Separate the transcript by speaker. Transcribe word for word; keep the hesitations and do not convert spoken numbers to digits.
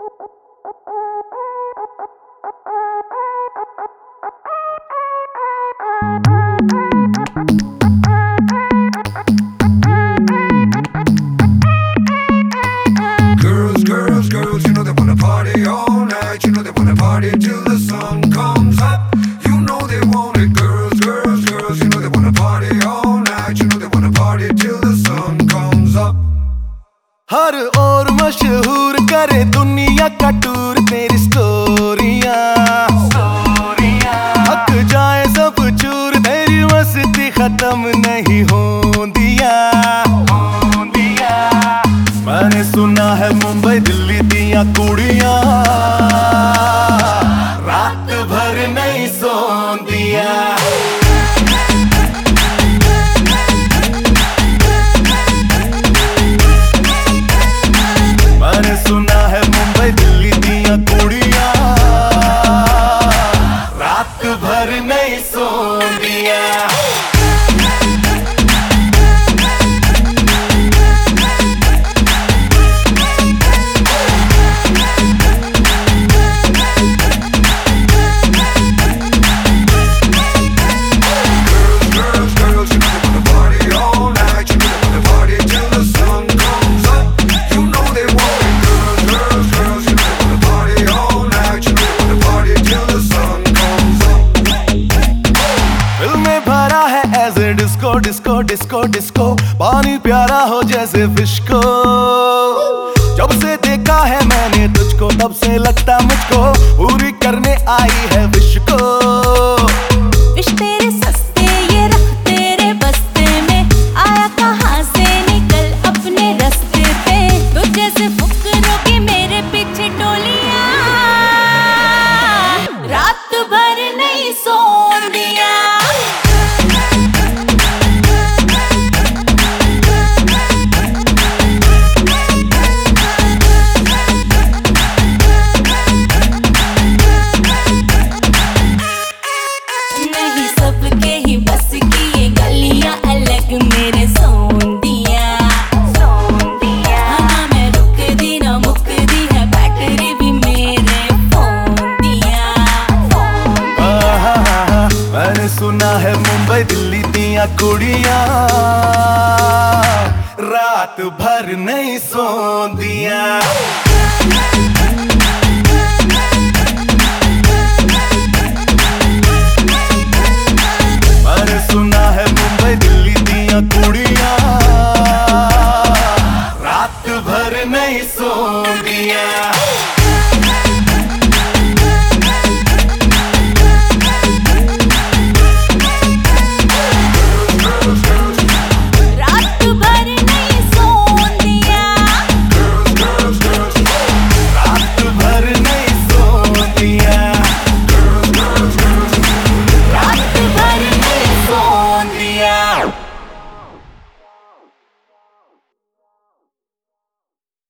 Speaker 1: Girls, girls, girls, you know they wanna party all night. You know they wanna party till the sun comes up. You know they want it. Girls, girls, girls, you know they wanna party all night. You know they wanna party till the sun comes up.
Speaker 2: हर और मशहूर करे दुनिया का tour तेरी स्टोरियां, हक जाए सब चूर तेरी मस्ती खत्म नहीं होंदिया। मैंने सुना है मुंबई दिल्ली दिया कुड़ियां रात भर नहीं सोंदिया। मैंने सुना है मुंबई दिल्ली दिया कुड़ियां रात भर नहीं सोंदिया। डिस्को डिस्को डिस्को डिस्को पानी प्यारा हो जैसे फिश को। जब से देखा है मैंने तुझको तब से लगता मुझको पूरी करने आई है विश को।
Speaker 3: विश तेरे सस्ते ये रख तेरे बस्ते में, आया कहाँ से निकल अपने रास्ते पे। तुझ जैसे फुकरों की मेरे पीछे टोलियां रात भर नहीं सोंदिया। मेरे सोंदिया सोंदिया हाँ मैं रुक दी ना मुक दी है बैटरी भी मेरे फोन दिया।
Speaker 2: मैंने सुना है मुंबई दिल्ली दिया कुड़ियां रात भर नहीं सोंदिया। मैंने सुना है मुंबई दिल्ली दिया कुड़ियां रात भर नहीं सोंदिया।